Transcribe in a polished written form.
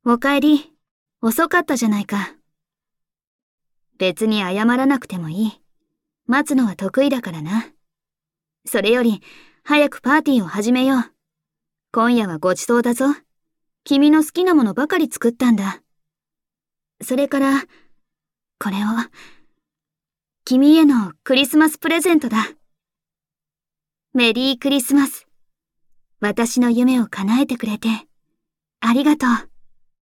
おかえり。遅かったじゃないか。別に謝らなくてもいい。待つのは得意だからな。それより、早くパーティーを始めよう。今夜はごちそうだぞ。君の好きなものばかり作ったんだ。それから、これを、君へのクリスマスプレゼントだ。メリークリスマス。私の夢を叶えてくれて、ありがとう。